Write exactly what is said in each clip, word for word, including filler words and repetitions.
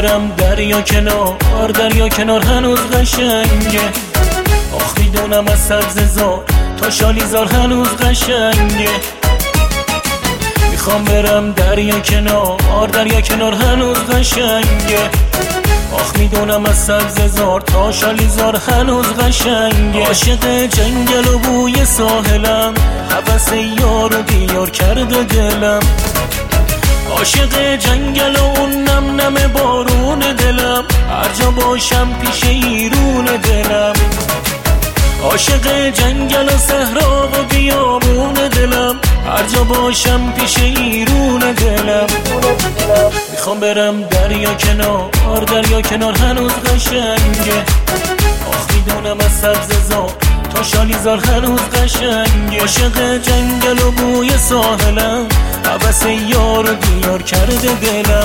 برم دریا کنار، دریا کنار هنوز قشنگه. آخ میدونم از سبززار تا شالیزار هنوز قشنگه. میخوام برم دریا کنار، دریا کنار هنوز قشنگه. آخ میدونم از سبززار تا شالیزار هنوز قشنگه. عاشق جنگل و بوی ساحلم، هوس یار و دیار کرده دلم. عاشق جنگل و اون نم نم بارون دلم، هر جا باشم پیش ایرون دلم. عاشق جنگل و صحرا و بیابون دلم، هر جا باشم پیش ایرون دلم. میخوام برم دریا کنار، دریا کنار هنوز قشنگه. آخ میدونم از سبززار تا شالیزار هنوز قشنگه. عاشق جنگل و بوی ساحلم، هوس یار و دیار کرده دلم.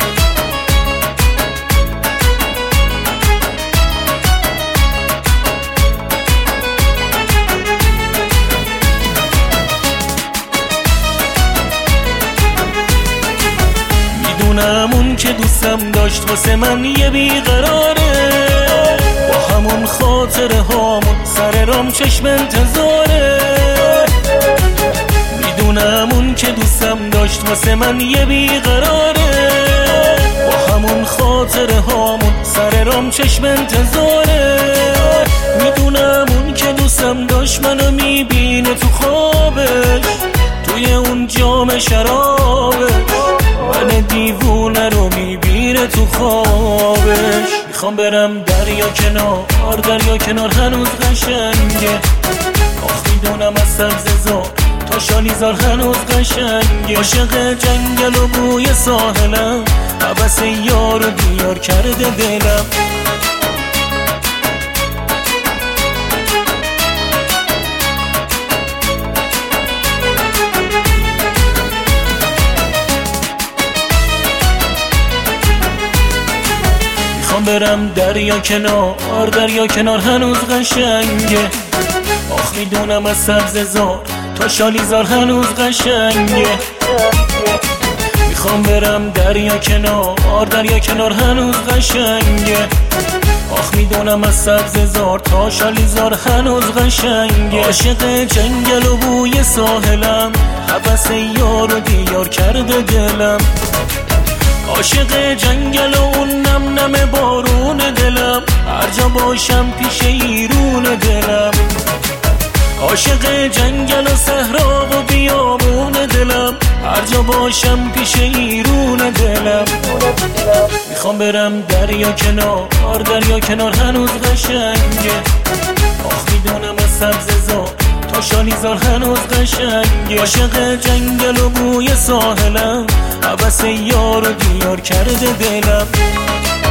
میدونم اون که دوستم داشت واسه من یه بیقراره، با همون خاطره هامون سر رام چشم انتظاره. میدونم اون که دوستم داشت واسه من یه بیقراره، با همون خاطره هامون سر رام چشم انتظاره. میدونم اون که دوستم داشت منو میبینه تو خوابش، توی اون جام شرابش من دیوونه رو میبینه تو خوابش. میخوام برم دریا کنار، دریا کنار هنوز قشنگه. آخ میدونم از سبززار تا شالیزار هنوز قشنگه. عاشق جنگل و بوی ساحلم، هوس یار و دیار کرده دلم. میخوام برم دریا کنار، دریا کنار هنوز قشنگه. آخ میدونم از سبززار تا شالیزار هنوز قشنگه. میخوام برم دریا کنار، دریا کنار هنوز قشنگه. آخ میدونم از سبززار تا شالیزار هنوز قشنگه. عاشق جنگل و بوی ساحلم، هوس یار و دیار کرده دلم. عاشق جنگل و اون نم نم بارون دلم، هر جا باشم پیش ایرون دلم. عاشق جنگل و صحرا و بیابون دلم، هر جا باشم پیش ایرون دلم. میخوام برم دریا کنار، دریا کنار هنوز قشنگه. آخ میدونم از سبززار تا شالیزار هنوز قشنگه. عاشق جنگل و بوی ساحلم، هوس یار و دیار کرده دلم.